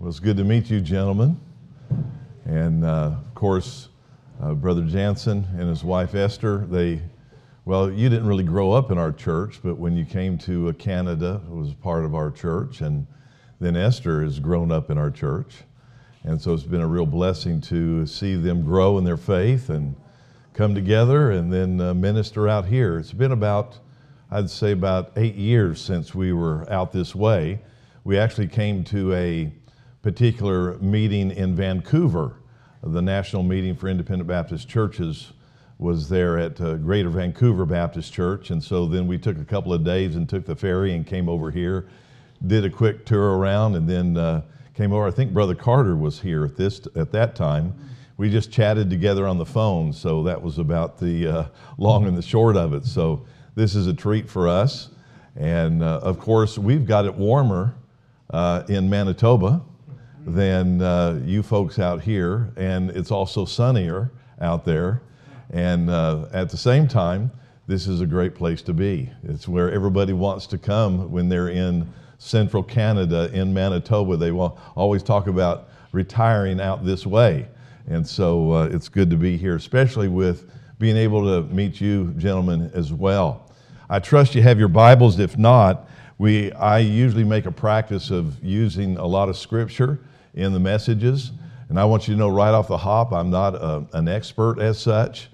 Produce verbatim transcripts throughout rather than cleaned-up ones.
Well, it's good to meet you, gentlemen. And, uh, of course, uh, Brother Jansen and his wife Esther, they, well, you didn't really grow up in our church, but when you came to uh, Canada, it was part of our church. And then Esther has grown up in our church. And so it's been a real blessing to see them grow in their faith and come together and then uh, minister out here. It's been about, I'd say about eight years since we were out this way. We actually came to a particular meeting in Vancouver. The National Meeting for Independent Baptist Churches was there at uh, Greater Vancouver Baptist Church, and so then we took a couple of days and took the ferry and came over here, did a quick tour around, and then uh, came over. I think Brother Carter was here at this at that time. We just chatted together on the phone, so that was about the uh, long and the short of it. So this is a treat for us, and uh, of course we've got it warmer uh, in Manitoba than uh, you folks out here, and it's also sunnier out there. And uh, at the same time, this is a great place to be. It's where everybody wants to come when they're in central Canada, in Manitoba. They will always talk about retiring out this way. And so uh, it's good to be here, especially with being able to meet you gentlemen as well. I trust you have your Bibles. If not, we I usually make a practice of using a lot of scripture in the messages, and I want you to know right off the hop, I'm not a, an expert as such,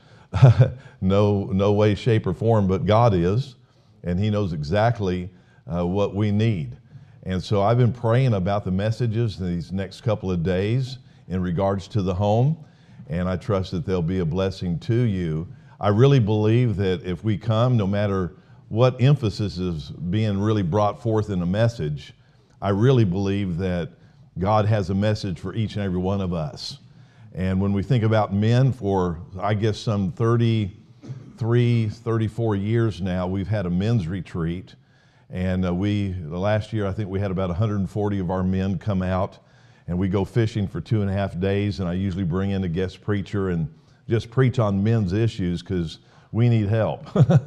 no no way, shape, or form, but God is, and He knows exactly uh, what we need. And so I've been praying about the messages these next couple of days in regards to the home, and I trust that they'll be a blessing to you. I really believe that if we come, no matter what emphasis is being really brought forth in a message, I really believe that God has a message for each and every one of us. And when we think about men, for I guess some thirty-three, thirty-four years now, we've had a men's retreat. And uh, we, the last year, I think we had about one hundred forty of our men come out, and we go fishing for two and a half days. And I usually bring in a guest preacher and just preach on men's issues because we need help.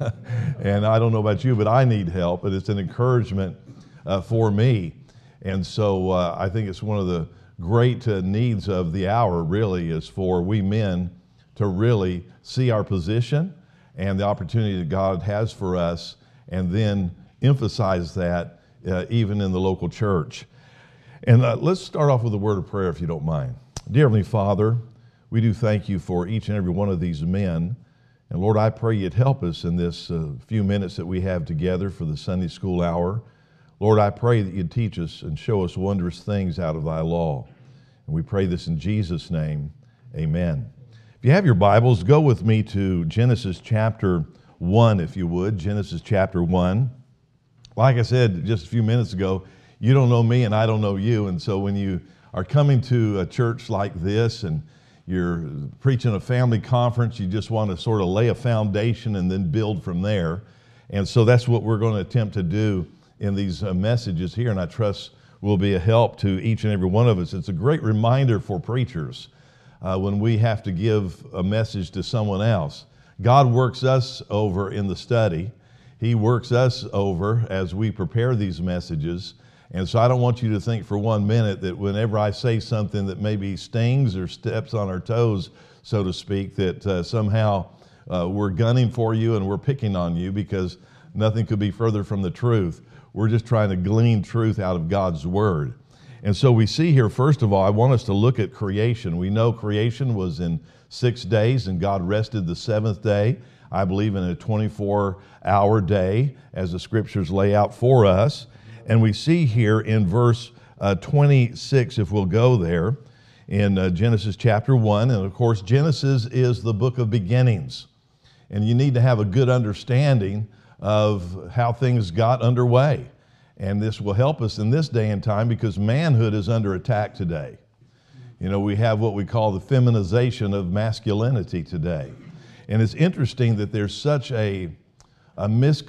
And I don't know about you, but I need help. But it's an encouragement uh, for me. And so uh, I think it's one of the great uh, needs of the hour, really, is for we men to really see our position and the opportunity that God has for us, and then emphasize that uh, even in the local church. And uh, let's start off with a word of prayer, if you don't mind. Dear Heavenly Father, we do thank you for each and every one of these men. And Lord, I pray you'd help us in this uh, few minutes that we have together for the Sunday school hour. Lord, I pray that you'd teach us and show us wondrous things out of thy law. And we pray this in Jesus' name, amen. If you have your Bibles, go with me to Genesis chapter one, if you would. Genesis chapter one. Like I said just a few minutes ago, you don't know me and I don't know you. And so when you are coming to a church like this and you're preaching a family conference, you just want to sort of lay a foundation and then build from there. And so that's what we're going to attempt to do in these uh, messages here, and I trust will be a help to each and every one of us. It's a great reminder for preachers uh, when we have to give a message to someone else. God works us over in the study. He works us over as we prepare these messages, and so I don't want you to think for one minute that whenever I say something that maybe stings or steps on our toes, so to speak, that uh, somehow uh, we're gunning for you and we're picking on you, because nothing could be further from the truth. We're just trying to glean truth out of God's Word. And so we see here, first of all, I want us to look at creation. We know creation was in six days, and God rested the seventh day, I believe in a twenty-four hour day, as the Scriptures lay out for us. And we see here in verse uh, twenty-six, if we'll go there, in uh, Genesis chapter one, and of course Genesis is the book of beginnings. And you need to have a good understanding of how things got underway. And this will help us in this day and time, because manhood is under attack today. You know, we have what we call the feminization of masculinity today. And it's interesting that there's such a, a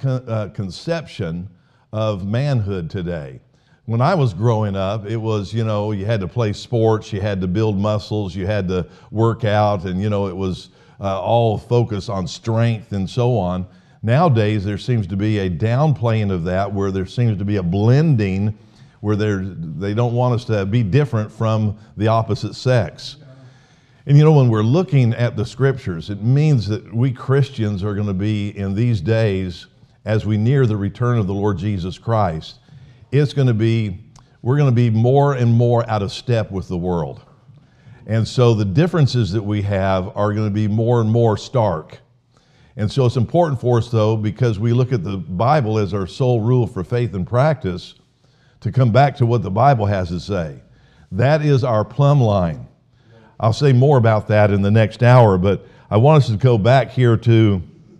misconception of manhood today. When I was growing up, it was, you know, you had to play sports, you had to build muscles, you had to work out, and, you know, it was uh, all focused on strength and so on. Nowadays, there seems to be a downplaying of that, where there seems to be a blending where they're, they don't want us to be different from the opposite sex. And you know, when we're looking at the scriptures, it means that we Christians are going to be in these days, as we near the return of the Lord Jesus Christ, it's going to be, we're going to be more and more out of step with the world. And so the differences that we have are going to be more and more stark. And so it's important for us, though, because we look at the Bible as our sole rule for faith and practice, to come back to what the Bible has to say. That is our plumb line. I'll say more about that in the next hour, but I want us to go back here to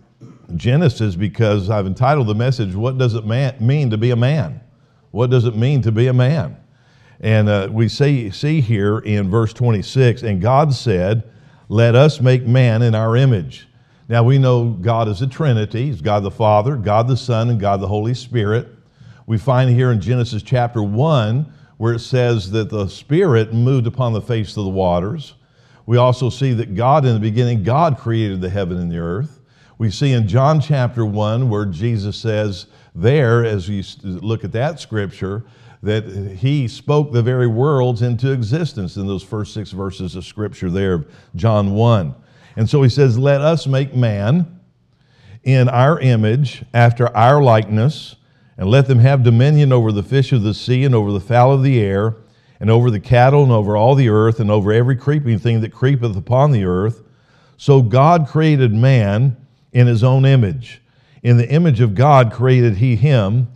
Genesis because I've entitled the message, What Does It man, Mean to Be a Man? What does it mean to be a man? And uh, we see, see here in verse twenty-six, and God said, let us make man in our image. Now we know God is a Trinity. He's God the Father, God the Son, and God the Holy Spirit. We find here in Genesis chapter one where it says that the Spirit moved upon the face of the waters. We also see that God, in the beginning, God created the heaven and the earth. We see in John chapter one where Jesus says there, as you look at that scripture, that he spoke the very worlds into existence in those first six verses of scripture there of John one. And so he says, let us make man in our image, after our likeness, and let them have dominion over the fish of the sea and over the fowl of the air and over the cattle and over all the earth and over every creeping thing that creepeth upon the earth. So God created man in his own image. In the image of God created he him,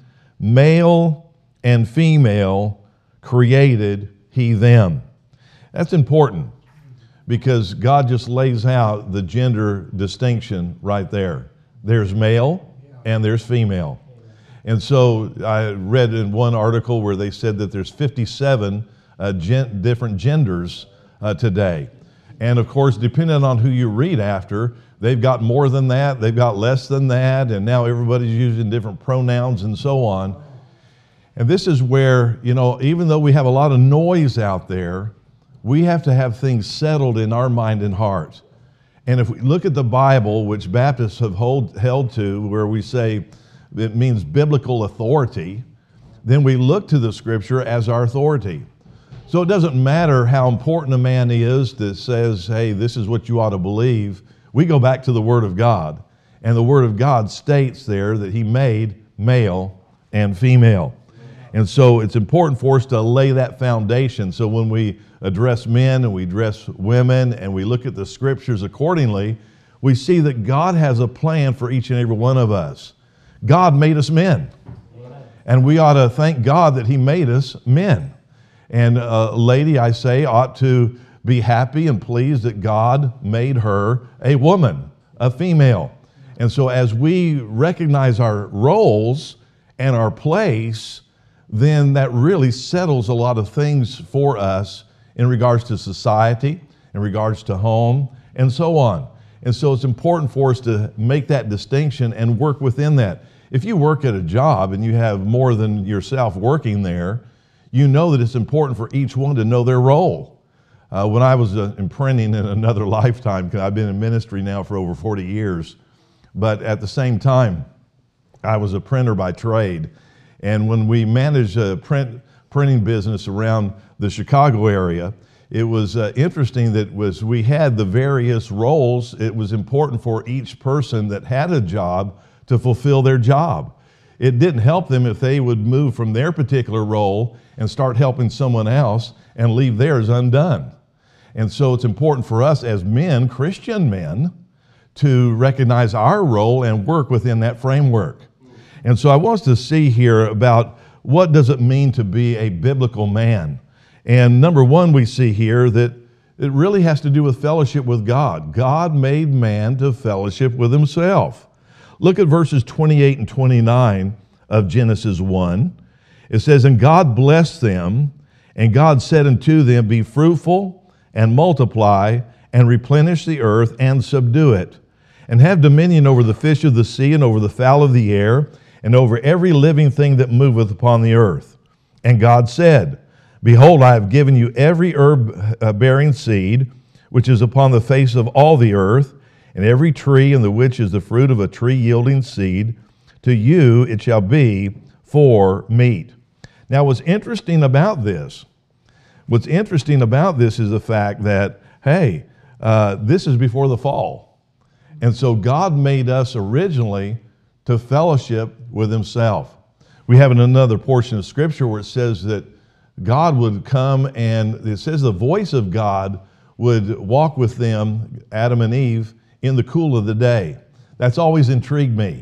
male and female created he them. That's important because God just lays out the gender distinction right there. There's male and there's female. And so I read in one article where they said that there's fifty-seven uh, gen- different genders uh, today. And of course, depending on who you read after, they've got more than that, they've got less than that, and now everybody's using different pronouns and so on. And this is where, you know, even though we have a lot of noise out there, we have to have things settled in our mind and heart. And if we look at the Bible, which Baptists have hold, held to, where we say, it means biblical authority, then we look to the Scripture as our authority. So it doesn't matter how important a man is that says, hey, this is what you ought to believe. We go back to the Word of God. And the Word of God states there that He made male and female. And so it's important for us to lay that foundation. So when we address men and we address women and we look at the Scriptures accordingly, we see that God has a plan for each and every one of us. God made us men, and we ought to thank God that He made us men. And a lady, I say, ought to be happy and pleased that God made her a woman, a female. And so as we recognize our roles and our place, then that really settles a lot of things for us in regards to society, in regards to home, and so on. And so it's important for us to make that distinction and work within that. If you work at a job and you have more than yourself working there, you know that it's important for each one to know their role. Uh, when I was uh, imprinting in another lifetime, because I've been in ministry now for over forty years, but at the same time, I was a printer by trade. And when we managed a print printing business around the Chicago area, it was uh, interesting that was we had the various roles. It was important for each person that had a job to fulfill their job. It didn't help them if they would move from their particular role and start helping someone else and leave theirs undone. And so it's important for us as men, Christian men, to recognize our role and work within that framework. And so I want us to see here about what does it mean to be a biblical man. And number one, we see here that it really has to do with fellowship with God. God made man to fellowship with Himself. Look at verses twenty-eight and twenty-nine of Genesis one. It says, and God blessed them, and God said unto them, be fruitful and multiply and replenish the earth and subdue it, and have dominion over the fish of the sea and over the fowl of the air and over every living thing that moveth upon the earth. And God said, behold, I have given you every herb bearing seed, which is upon the face of all the earth, and every tree in the which is the fruit of a tree yielding seed, to you it shall be for meat. Now, what's interesting about this, what's interesting about this is the fact that, hey, uh, this is before the fall. And so God made us originally to fellowship with himself. We have in another portion of Scripture where it says that God would come, and it says the voice of God would walk with them, Adam and Eve, in the cool of the day. That's always intrigued me,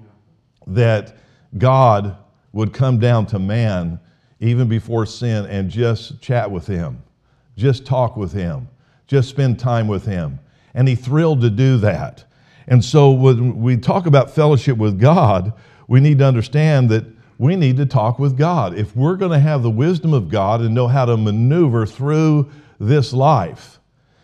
that God would come down to man even before sin and just chat with him, just talk with him, just spend time with him. And he thrilled to do that. And so when we talk about fellowship with God, we need to understand that we need to talk with God. If we're going to have the wisdom of God and know how to maneuver through this life,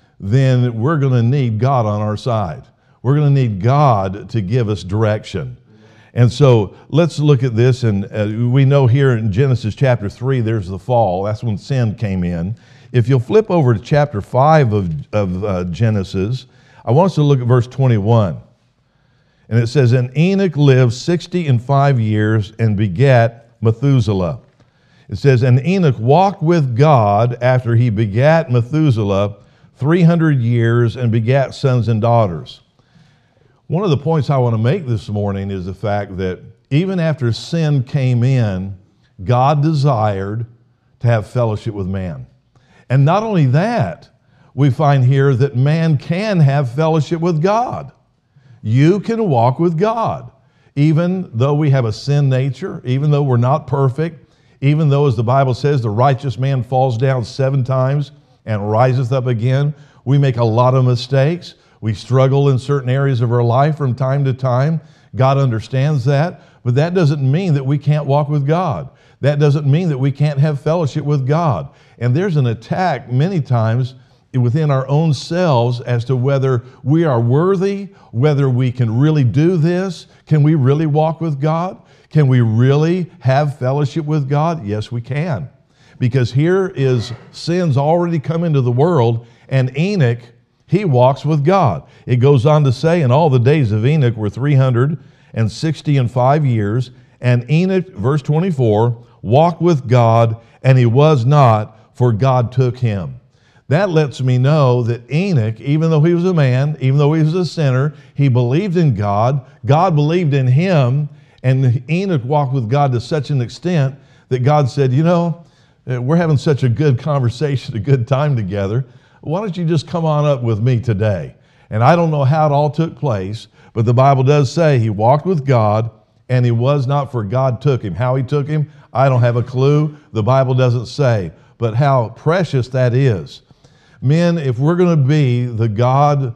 then we're going to need God on our side. We're going to need God to give us direction. And so let's look at this. And uh, we know here in Genesis chapter three, there's the fall. That's when sin came in. If you'll flip over to chapter five of, of uh, Genesis, I want us to look at verse twenty-one. And it says, and Enoch lived sixty and five years and begat Methuselah. It says, and Enoch walked with God after he begat Methuselah three hundred years and begat sons and daughters. One of the points I want to make this morning is the fact that even after sin came in, God desired to have fellowship with man. And not only that, we find here that man can have fellowship with God. You can walk with God, even though we have a sin nature, even though we're not perfect, even though, as the Bible says, the righteous man falls down seven times and riseth up again. We make a lot of mistakes. We struggle in certain areas of our life from time to time. God understands that, but that doesn't mean that we can't walk with God. That doesn't mean that we can't have fellowship with God. And there's an attack many times within our own selves as to whether we are worthy, whether we can really do this. Can we really walk with God? Can we really have fellowship with God? Yes, we can. Because here is sin's already come into the world, and Enoch, he walks with God. It goes on to say, and all the days of Enoch were three hundred sixty and five years, and Enoch, verse twenty-four, walked with God, and he was not, for God took him. That lets me know that Enoch, even though he was a man, even though he was a sinner, he believed in God, God believed in him, and Enoch walked with God to such an extent that God said, you know, we're having such a good conversation, a good time together. Why don't you just come on up with me today? And I don't know how it all took place, but the Bible does say he walked with God, and he was not, for God took him. How he took him, I don't have a clue. The Bible doesn't say, but how precious that is. Men, if we're going to be the God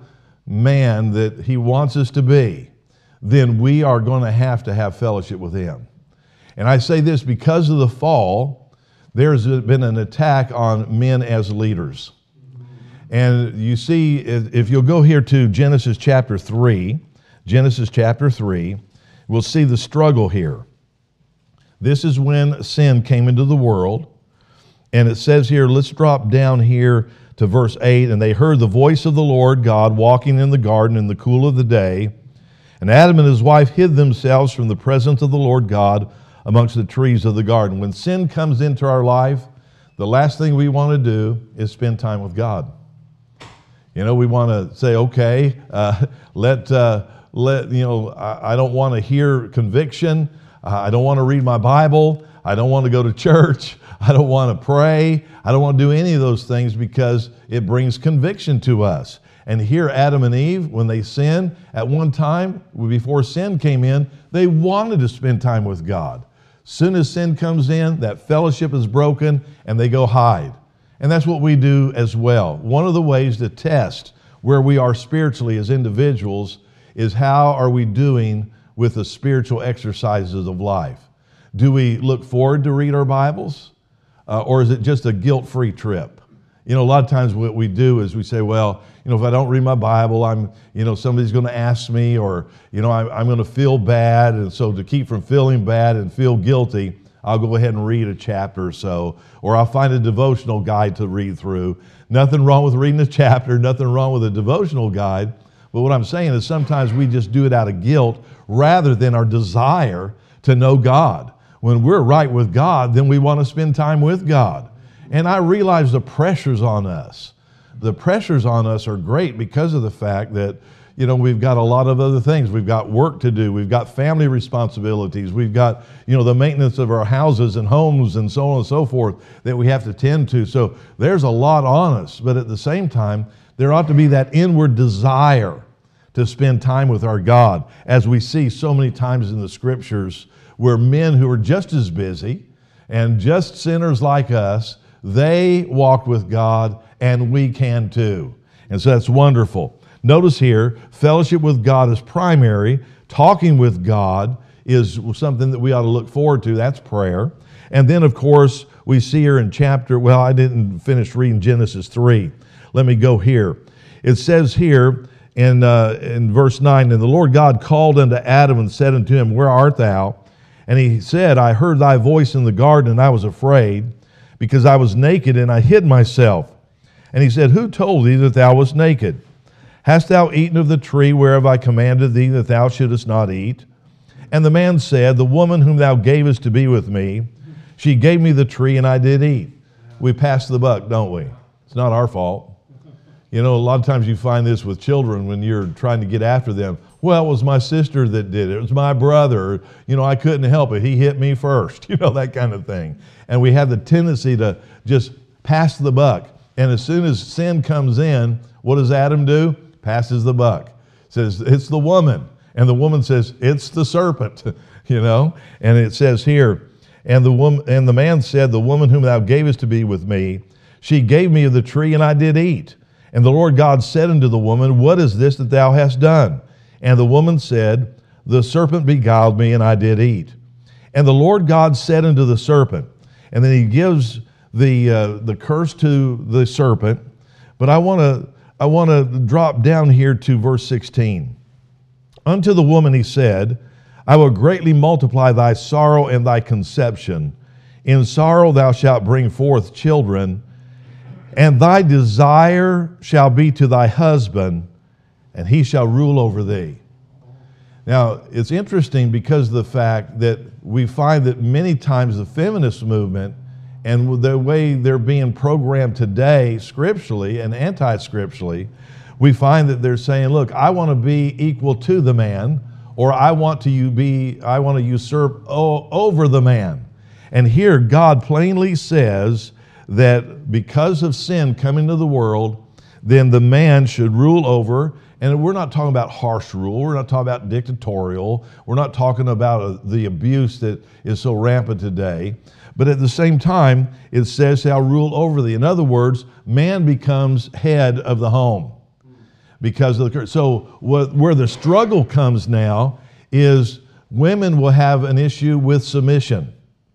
man that he wants us to be, then we are going to have to have fellowship with him. And I say this because of the fall, there's been an attack on men as leaders. And you see, if you'll go here to Genesis chapter three, Genesis chapter three, we'll see the struggle here. This is when sin came into the world. And it says here, let's drop down here to verse eight. And they heard the voice of the Lord God walking in the garden in the cool of the day. And Adam and his wife hid themselves from the presence of the Lord God amongst the trees of the garden. When sin comes into our life, the last thing we want to do is spend time with God. You know, we want to say, okay, uh, let, uh, let, you know, I, I don't want to hear conviction. Uh, I don't want to read my Bible. I don't want to go to church. I don't want to pray. I don't want to do any of those things because it brings conviction to us. And here Adam and Eve, when they sinned, at one time, before sin came in, they wanted to spend time with God. Soon as sin comes in, that fellowship is broken and they go hide. And that's what we do as well. One of the ways to test where we are spiritually as individuals is how are we doing with the spiritual exercises of life? Do we look forward to read our Bibles? Uh, or is it just a guilt-free trip? You know, a lot of times what we do is we say, well, you know, if I don't read my Bible, I'm, you know, somebody's going to ask me, or, you know, I'm, I'm going to feel bad. And so to keep from feeling bad and feel guilty, I'll go ahead and read a chapter or so, or I'll find a devotional guide to read through. Nothing wrong with reading a chapter, nothing wrong with a devotional guide. But what I'm saying is sometimes we just do it out of guilt rather than our desire to know God. when we're right with God, then we want to spend time with God. And I realize the pressures on us. The pressures on us are great because of the fact that, you know, we've got a lot of other things. We've got work to do. We've got family responsibilities. We've got, you know, the maintenance of our houses and homes and so on and so forth that we have to tend to. So there's a lot on us. But at the same time, there ought to be that inward desire to spend time with our God, as we see so many times in the Scriptures where men who are just as busy and just sinners like us, they walked with God, and we can too. And so that's wonderful. Notice here, fellowship with God is primary. Talking with God is something that we ought to look forward to. That's prayer. And then, of course, we see here in chapter, well, I didn't finish reading Genesis three. Let me go here. It says here in, uh, in verse nine, and the Lord God called unto Adam and said unto him, Where art thou? And he said, I heard thy voice in the garden, and I was afraid, because I was naked, and I hid myself. And he said, Who told thee that thou wast naked? Hast thou eaten of the tree whereof I commanded thee that thou shouldest not eat? And the man said, The woman whom thou gavest to be with me, she gave me the tree, and I did eat. We pass the buck, don't we? It's not our fault. You know, a lot of times you find this with children when you're trying to get after them. Well, it was my sister that did it. It was my brother. You know, I couldn't help it. He hit me first. You know, that kind of thing. And we have the tendency to just pass the buck. And as soon as sin comes in, what does Adam do? Passes the buck. Says, it's the woman. And the woman says, it's the serpent. You know? And it says here, and the woman and the man said, The woman whom thou gavest to be with me, she gave me of the tree, and I did eat. And the Lord God said unto the woman, What is this that thou hast done? And the woman said, The serpent beguiled me, and I did eat. And the Lord God said unto the serpent, and then he gives the uh, the curse to the serpent. But I want to I want to drop down here to verse sixteen. Unto the woman he said, I will greatly multiply thy sorrow and thy conception. In sorrow thou shalt bring forth children, and thy desire shall be to thy husband, and he shall rule over thee. Now, it's interesting because of the fact that we find that many times the feminist movement and the way they're being programmed today, scripturally and anti-scripturally, we find that they're saying, look, I want to be equal to the man, or I want to be, I want to usurp over the man. And here God plainly says that because of sin coming to the world, then the man should rule over. And we're not talking about harsh rule. We're not talking about dictatorial. We're not talking about the abuse that is so rampant today. But at the same time, it says shall rule over thee. In other words, man becomes head of the home because of the. So what, where the struggle comes now is women will have an issue with submission.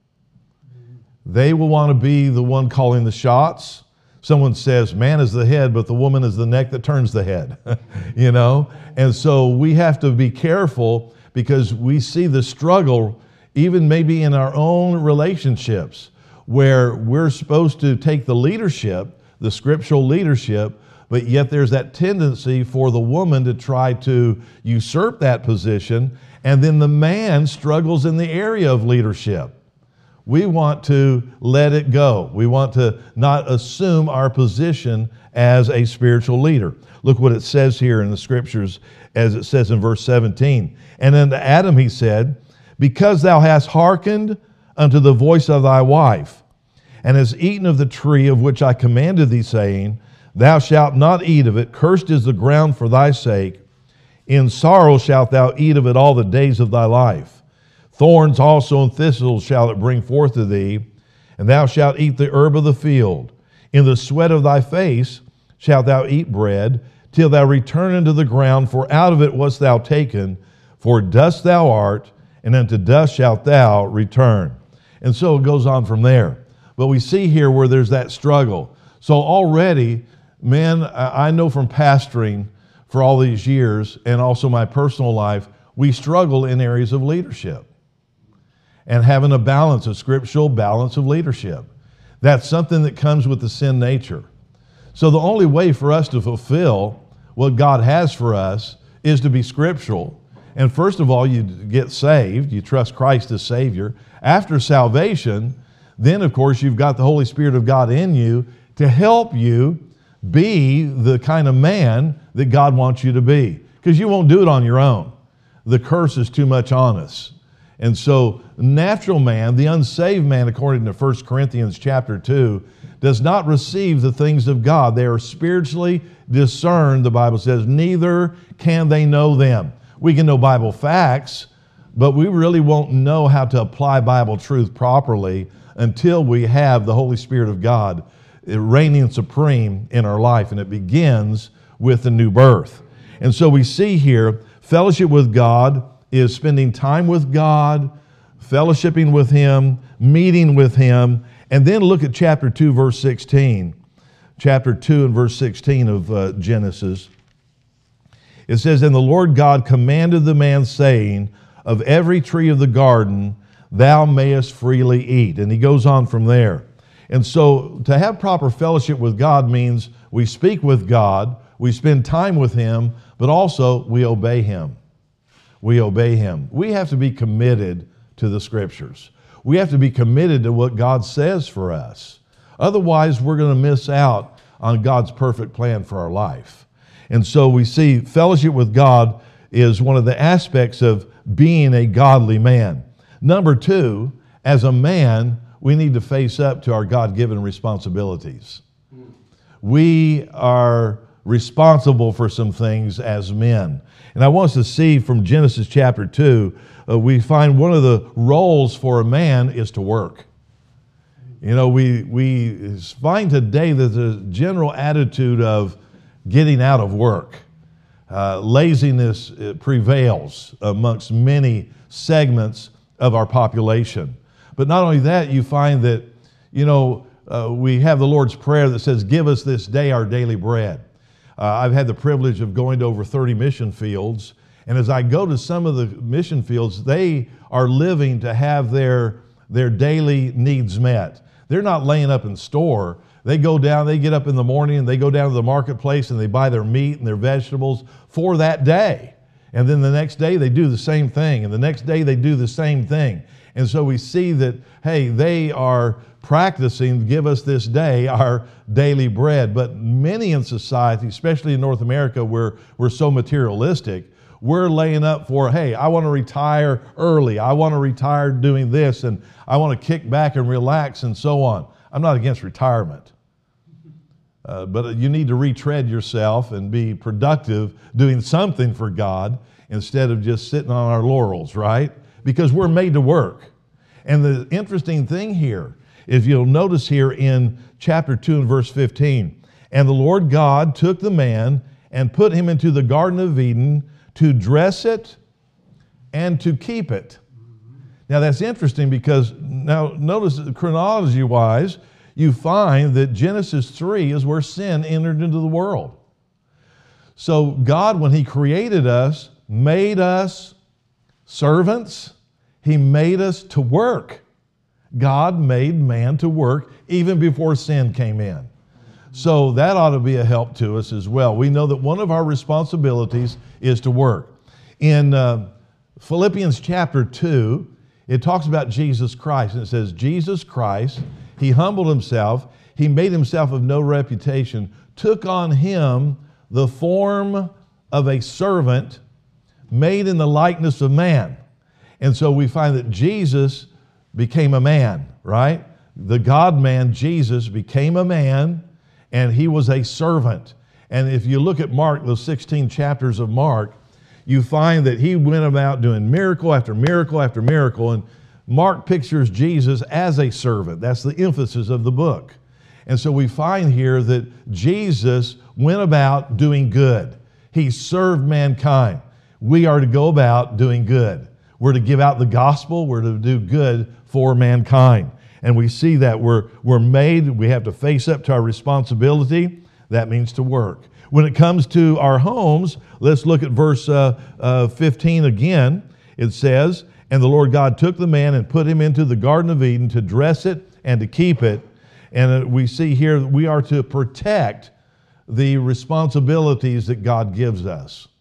They will want to be the one calling the shots. Someone says, man is the head, but the woman is the neck that turns the head, you know? And so we have to be careful because we see the struggle even maybe in our own relationships where we're supposed to take the leadership, the scriptural leadership, but yet there's that tendency for the woman to try to usurp that position, and then the man struggles in the area of leadership. We want to let it go. We want to not assume our position as a spiritual leader. Look what it says here in the scriptures, as it says in verse seventeen. And unto Adam he said, Because thou hast hearkened unto the voice of thy wife, and hast eaten of the tree of which I commanded thee, saying, Thou shalt not eat of it, cursed is the ground for thy sake. In sorrow shalt thou eat of it all the days of thy life. Thorns also and thistles shall it bring forth to thee, and thou shalt eat the herb of the field. In the sweat of thy face shalt thou eat bread, till thou return into the ground, for out of it wast thou taken, for dust thou art, and unto dust shalt thou return. And so it goes on from there. But we see here where there's that struggle. So already, men, I know from pastoring for all these years, and also my personal life, we struggle in areas of leadership. And having a balance, a scriptural balance of leadership. That's something that comes with the sin nature. So the only way for us to fulfill what God has for us is to be scriptural And first of all, you get saved. You trust Christ as Savior. After salvation, then, of course, you've got the Holy Spirit of God in you to help you be the kind of man that God wants you to be. Because you won't do it on your own. The curse is too much on us. And so, natural man, the unsaved man, according to First Corinthians chapter two, does not receive the things of God. They are spiritually discerned, the Bible says, neither can they know them. We can know Bible facts, but we really won't know how to apply Bible truth properly until we have the Holy Spirit of God reigning supreme in our life. And it begins with the new birth. And so we see here, fellowship with God is spending time with God, fellowshipping with Him, meeting with Him. And then look at chapter two, verse sixteen. Chapter two and verse sixteen of uh, Genesis. It says, "And the Lord God commanded the man, saying, of every tree of the garden thou mayest freely eat." And he goes on from there. And so to have proper fellowship with God means we speak with God, we spend time with Him, but also we obey Him. We obey Him. We have to be committed to the Scriptures. We have to be committed to what God says for us. Otherwise, we're going to miss out on God's perfect plan for our life. And so we see fellowship with God is one of the aspects of being a godly man. Number two, as a man, we need to face up to our God-given responsibilities. We are responsible for some things as men. And I want us to see from Genesis chapter two, uh, we find one of the roles for a man is to work. You know, we, we find today that the general attitude of getting out of work. Uh, laziness prevails amongst many segments of our population. But not only that, you find that, you know, uh, we have the Lord's Prayer that says, "Give us this day our daily bread." Uh, I've had the privilege of going to over thirty mission fields, and as I go to some of the mission fields, they are living to have their, their daily needs met. They're not laying up in store. They go down, they get up in the morning, and they go down to the marketplace, and they buy their meat and their vegetables for that day. And then the next day, they do the same thing, and the next day, they do the same thing. And so we see that, hey, they are practicing, give us this day our daily bread. But many in society, especially in North America, where we're so materialistic, we're laying up for, hey, I want to retire early. I want to retire doing this, and I want to kick back and relax and so on. I'm not against retirement. Uh, but you need to retread yourself and be productive doing something for God instead of just sitting on our laurels, right? Because we're made to work. And the interesting thing here, if you'll notice here in chapter two and verse fifteen, "And the Lord God took the man and put him into the Garden of Eden to dress it and to keep it." Now that's interesting because now notice chronology-wise, you find that Genesis three is where sin entered into the world. So God, when He created us, made us servants. He made us to work. God made man to work even before sin came in. So that ought to be a help to us as well. We know that one of our responsibilities is to work. In uh, Philippians chapter two, it talks about Jesus Christ, and it says, "Jesus Christ, He humbled Himself, He made Himself of no reputation, took on Him the form of a servant, made in the likeness of man." And so we find that Jesus became a man, right? The God-man, Jesus, became a man, and He was a servant. And if you look at Mark, those sixteen chapters of Mark, you find that He went about doing miracle after miracle after miracle, and Mark pictures Jesus as a servant. That's the emphasis of the book. And so we find here that Jesus went about doing good. He served mankind. We are to go about doing good. We're to give out the gospel. We're to do good for mankind. And we see that we're, we're made, we have to face up to our responsibility. That means to work. When it comes to our homes, let's look at verse uh, uh, fifteen again. It says, "And the Lord God took the man and put him into the Garden of Eden to dress it and to keep it." And uh, we see here that we are to protect the responsibilities that God gives us.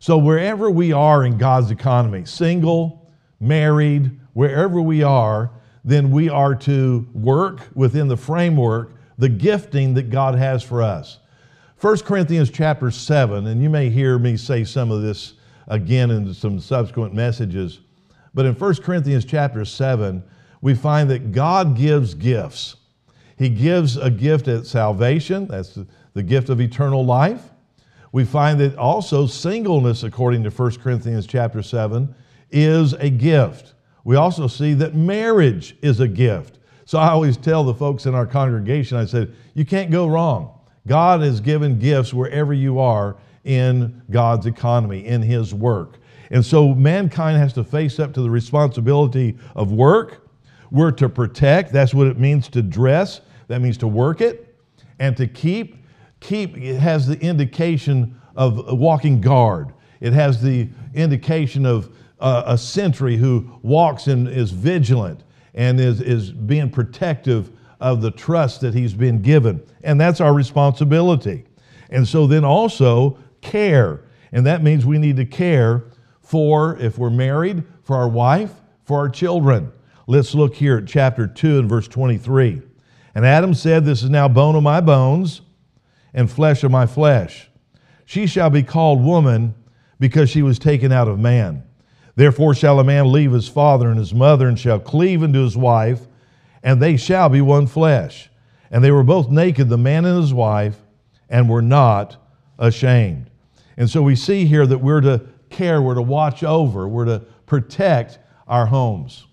So wherever we are in God's economy, single, married, wherever we are, then we are to work within the framework, the gifting that God has for us. First Corinthians chapter seven, and you may hear me say some of this again in some subsequent messages, but in First Corinthians chapter seven, we find that God gives gifts. He gives a gift at salvation, that's the gift of eternal life. We find that also singleness, according to First Corinthians chapter seven, is a gift. We also see that marriage is a gift. So I always tell the folks in our congregation, I said, you can't go wrong. God has given gifts wherever you are in God's economy, in His work. And so mankind has to face up to the responsibility of work. We're to protect, that's what it means to dress, that means to work it, and to keep. Keep, it has the indication of walking guard. It has the indication of uh, a sentry who walks and is vigilant and is, is being protective of the trust that he's been given. And that's our responsibility. And so then also care. And that means we need to care for, if we're married, for our wife, for our children. Let's look here at chapter two and verse twenty-three. And Adam said, this is now bone of my bones and flesh of my flesh. She shall be called woman because she was taken out of man. Therefore shall a man leave his father and his mother and shall cleave unto his wife, and they shall be one flesh. And they were both naked, the man and his wife, and were not ashamed. And so we see here that we're to care, we're to watch over, we're to protect our homes.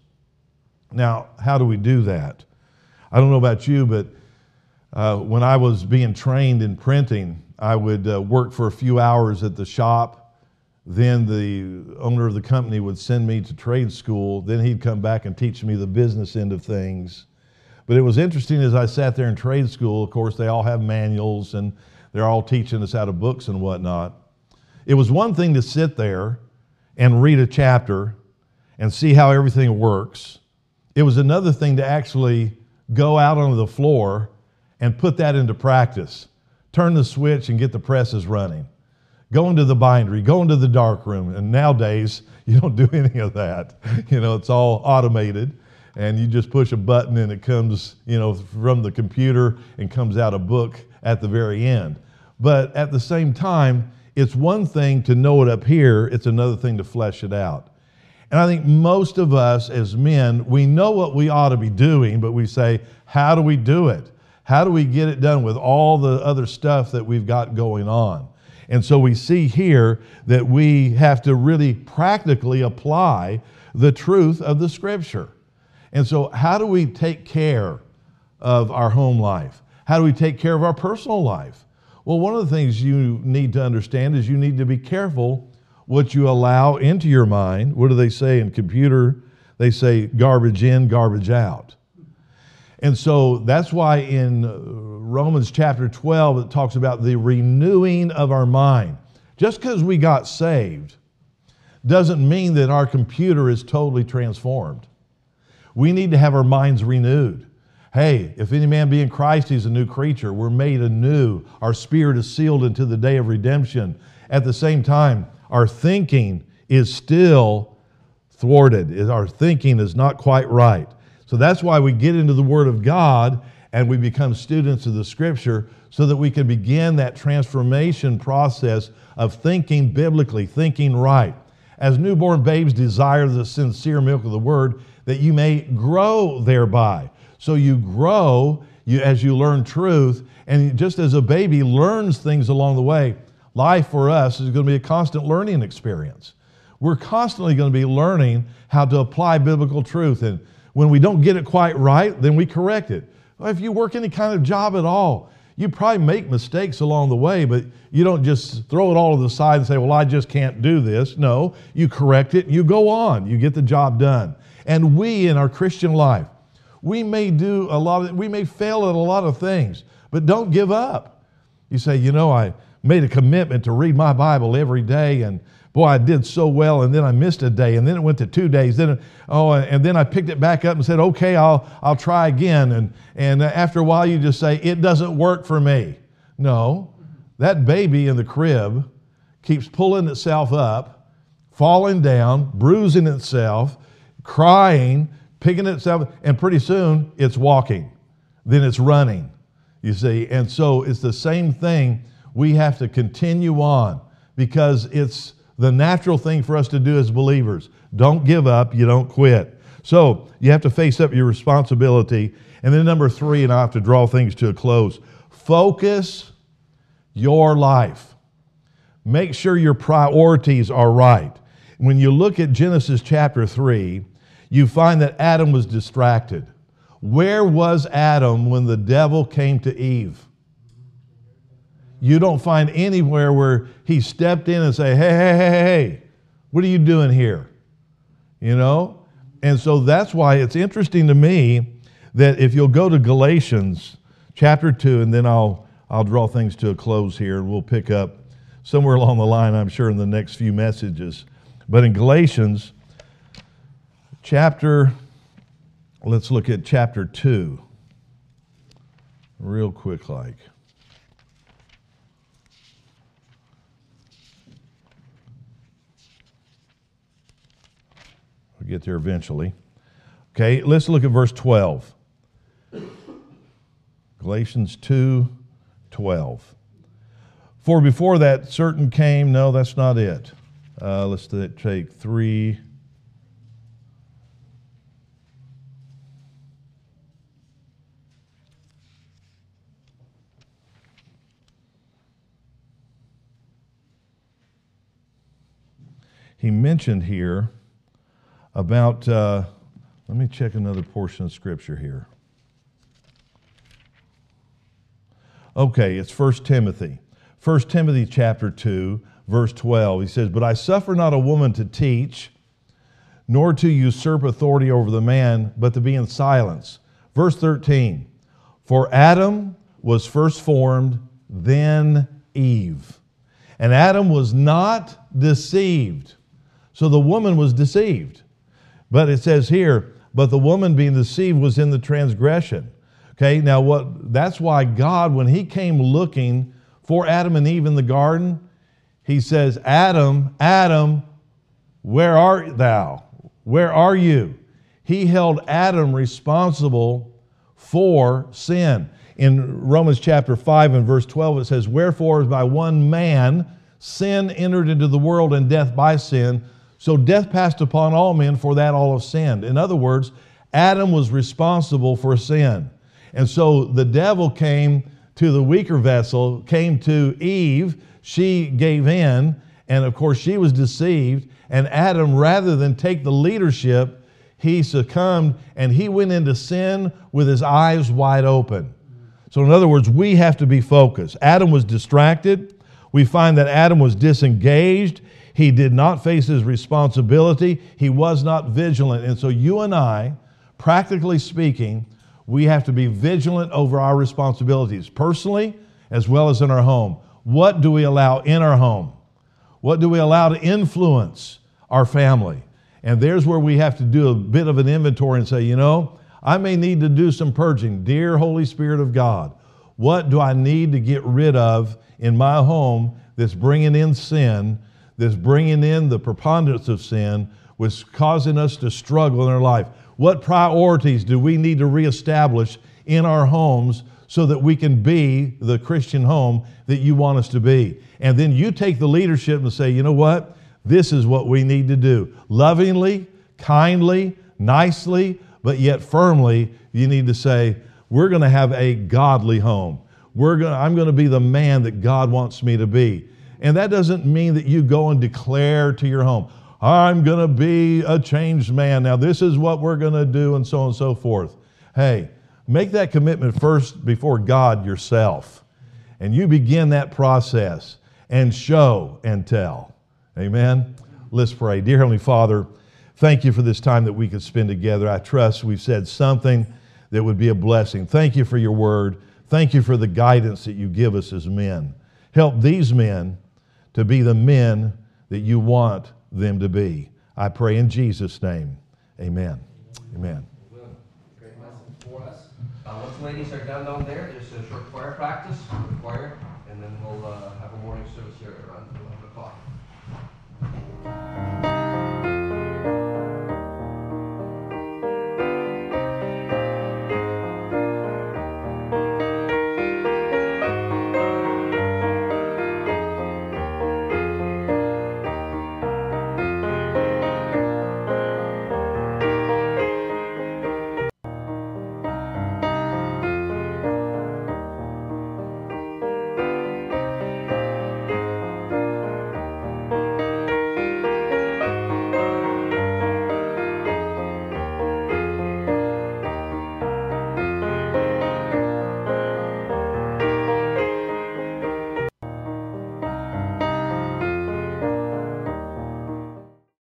Now, how do we do that? I don't know about you, but Uh, when I was being trained in printing, I would uh, work for a few hours at the shop. Then the owner of the company would send me to trade school. Then he'd come back and teach me the business end of things. But it was interesting as I sat there in trade school, of course, they all have manuals and they're all teaching us out of books and whatnot. It was one thing to sit there and read a chapter and see how everything works. It was another thing to actually go out onto the floor and put that into practice. Turn the switch and get the presses running. Go into the bindery, go into the dark room. And nowadays, you don't do any of that. You know, it's all automated. And you just push a button and it comes, you know, from the computer and comes out a book at the very end. But at the same time, it's one thing to know it up here, it's another thing to flesh it out. And I think most of us as men, we know what we ought to be doing, but we say, how do we do it? How do we get it done with all the other stuff that we've got going on? And so we see here that we have to really practically apply the truth of the Scripture. And so how do we take care of our home life? How do we take care of our personal life? Well, one of the things you need to understand is you need to be careful what you allow into your mind. What do they say in computer? They say garbage in, garbage out. And so that's why in Romans chapter twelve, it talks about the renewing of our mind. Just because we got saved doesn't mean that our computer is totally transformed. We need to have our minds renewed. Hey, if any man be in Christ, he's a new creature. We're made anew. Our spirit is sealed into the day of redemption. At the same time, our thinking is still thwarted. Our thinking is not quite right. So that's why we get into the Word of God and we become students of the Scripture so that we can begin that transformation process of thinking biblically, thinking right. As newborn babes desire the sincere milk of the Word, that you may grow thereby. So you grow you, as you learn truth, and just as a baby learns things along the way, life for us is going to be a constant learning experience. We're constantly going to be learning how to apply biblical truth, and when we don't get it quite right, then we correct it. Well, if you work any kind of job at all, you probably make mistakes along the way, but you don't just throw it all to the side and say, well, I just can't do this. No, you correct it, you go on, you get the job done. And we in our Christian life, we may do a lot of, we may fail at a lot of things, but don't give up. You say, you know, I made a commitment to read my Bible every day, and boy, I did so well, and then I missed a day, and then it went to two days. Then, oh, and then I picked it back up and said, okay, I'll I'll try again. And and after a while, you just say, it doesn't work for me. No, that baby in the crib keeps pulling itself up, falling down, bruising itself, crying, picking itself, and pretty soon it's walking. Then it's running, you see. And so it's the same thing. We have to continue on because it's the natural thing for us to do as believers. Don't give up. You don't quit. So you have to face up your responsibility. And then number three, and I have to draw things to a close, focus your life. Make sure your priorities are right. When you look at Genesis chapter three, you find that Adam was distracted. Where was Adam when the devil came to Eve? You don't find anywhere where he stepped in and say, hey, hey, hey, hey, what are you doing here? You know? And so that's why it's interesting to me that if you'll go to Galatians chapter two, and then I'll I'll draw things to a close here, and we'll pick up somewhere along the line, I'm sure, in the next few messages. But in Galatians chapter, let's look at chapter two, real quick like. We'll get there eventually. Okay, let's look at verse twelve. Galatians two twelve. For before that certain came, no, that's not it. Uh, let's take three. He mentioned here about, uh, let me check another portion of Scripture here. Okay, it's First Timothy. First Timothy chapter two, verse twelve. He says, but I suffer not a woman to teach, nor to usurp authority over the man, but to be in silence. Verse thirteen, for Adam was first formed, then Eve. And Adam was not deceived. So the woman was deceived. But it says here, but the woman being deceived was in the transgression. Okay, now what? That's why God, when he came looking for Adam and Eve in the garden, he says, Adam, Adam, where art thou? Where are you? He held Adam responsible for sin. In Romans chapter five and verse twelve, it says, wherefore by one man sin entered into the world, and death by sin. So death passed upon all men, for that all have sinned. In other words, Adam was responsible for sin. And so the devil came to the weaker vessel, came to Eve. She gave in, and of course she was deceived. And Adam, rather than take the leadership, he succumbed, and he went into sin with his eyes wide open. So in other words, we have to be focused. Adam was distracted. We find that Adam was disengaged. He did not face his responsibility. He was not vigilant. And so you and I, practically speaking, we have to be vigilant over our responsibilities, personally as well as in our home. What do we allow in our home? What do we allow to influence our family? And there's where we have to do a bit of an inventory and say, you know, I may need to do some purging. Dear Holy Spirit of God, what do I need to get rid of in my home that's bringing in sin, that's bringing in the preponderance of sin, was causing us to struggle in our life? What priorities do we need to reestablish in our homes so that we can be the Christian home that you want us to be? And then you take the leadership and say, you know what? This is what we need to do. Lovingly, kindly, nicely, but yet firmly, you need to say, we're going to have a godly home. We're going to, I'm going to be the man that God wants me to be. And that doesn't mean that you go and declare to your home, I'm going to be a changed man. Now, this is what we're going to do, and so on and so forth. Hey, make that commitment first before God yourself. And you begin that process and show and tell. Amen? Let's pray. Dear Heavenly Father, thank you for this time that we could spend together. I trust we've said something that would be a blessing. Thank you for your word. Thank you for the guidance that you give us as men. Help these men to be the men that you want them to be. I pray in Jesus' name. Amen. Amen. Great lesson for us. Uh, once the ladies are done down there, just a short choir practice with choir, and and then we'll uh, have a morning service here at around eleven o'clock.